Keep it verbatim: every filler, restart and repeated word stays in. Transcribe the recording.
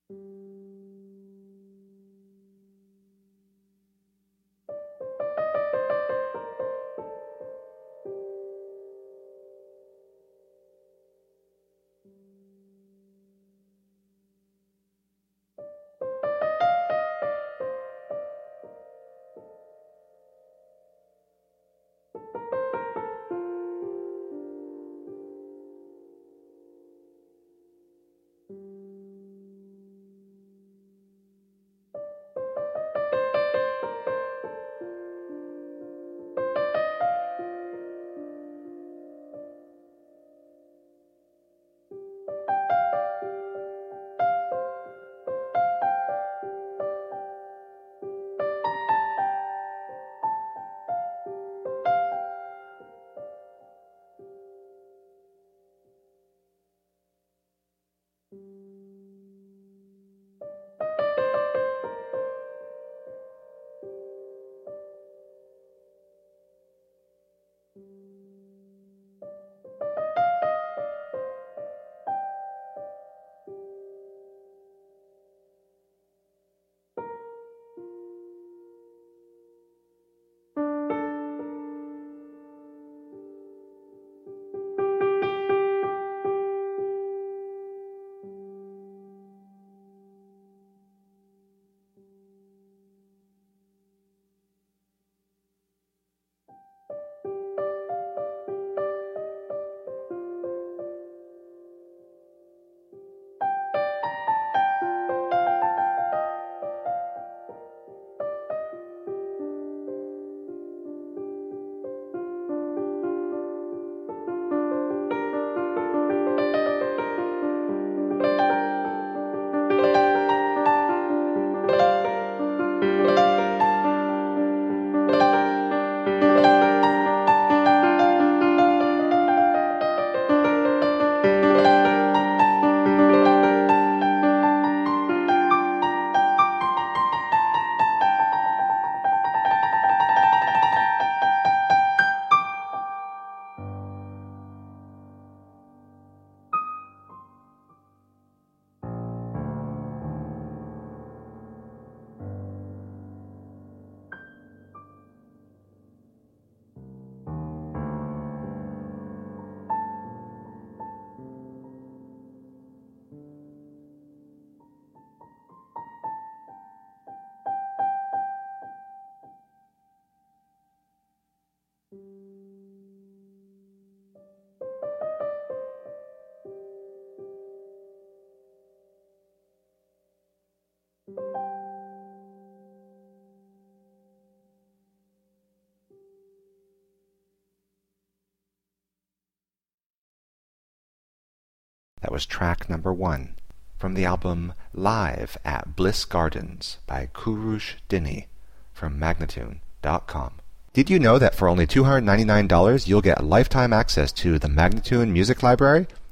That was track number one from the album Live at Bliss Gardens by Kurush Dini from Magnatune dot com. Did you know that for only two hundred ninety-nine dollars you'll get lifetime access to the Magnatune Music Library?